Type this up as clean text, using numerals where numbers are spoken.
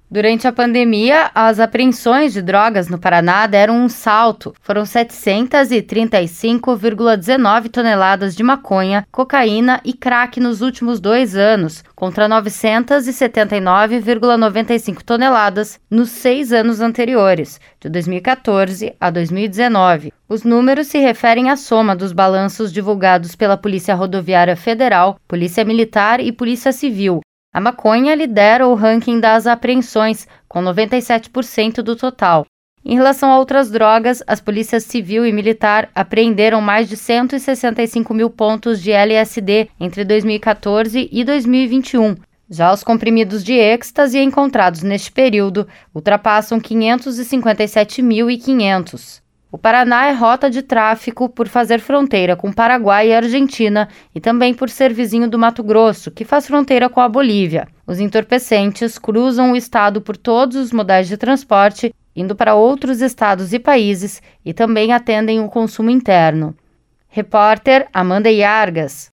Durante a pandemia, as apreensões de drogas no Paraná deram um salto. Foram 735,19 toneladas de maconha, cocaína e crack nos últimos 2 anos, contra 979,95 toneladas nos 6 anos anteriores, de 2014 a 2019. Os números se referem à soma dos balanços divulgados pela Polícia Rodoviária Federal, Polícia Militar e Polícia Civil. A maconha lidera o ranking das apreensões, com 97% do total. Em relação a outras drogas, as polícias civil e militar apreenderam mais de 165 mil pontos de LSD entre 2014 e 2021. Já os comprimidos de êxtase encontrados neste período ultrapassam 557.500. O Paraná é rota de tráfico por fazer fronteira com Paraguai e Argentina e também por ser vizinho do Mato Grosso, que faz fronteira com a Bolívia. Os entorpecentes cruzam o estado por todos os modais de transporte, indo para outros estados e países e também atendem o consumo interno. Repórter Amanda Iargas.